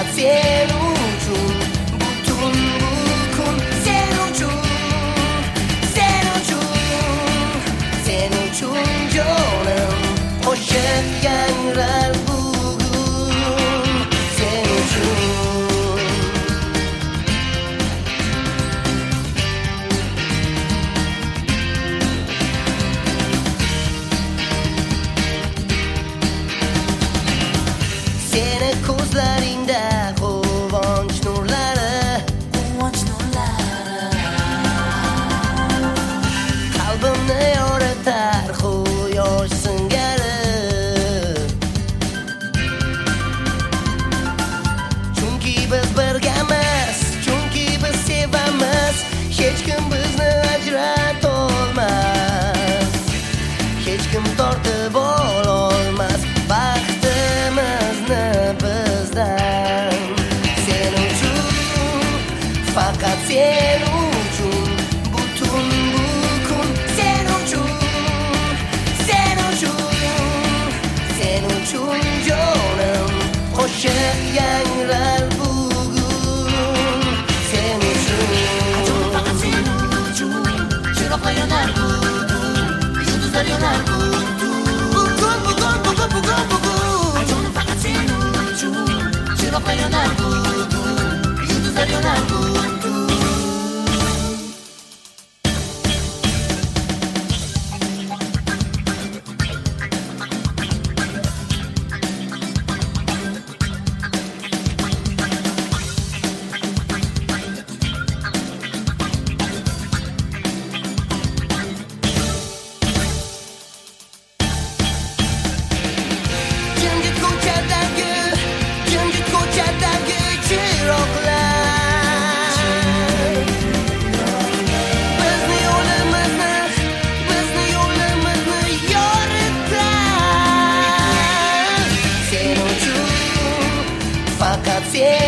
faqat sen uchun butun bu kun sen uchun jonim qo'shiq yangrar bugun sen uchun. Seni ko'zlaringda quvonch nurlari qalbimni yoritar quyosh singari. Chunki biz birgamiz, chunki biz sevamiz, hech kim bizni ajratolmas, hech kim tortib ololmas baxtimizni bizdan. Sen uchun, faqat sen uchun butun bu kun sen uchun jonim qo'shiq yangrar bugun sen uchun. Faqat sen uchun chiroqlar yonar bugun, yulduzlar yonar bugun. Faqat sen uchun chiroqlar yonar bugun, yulduzlar yonar bugun. Jimjit ko'chadagi chiroqlar bizni yo'limizni yoritar. Sen uchun, faqat sen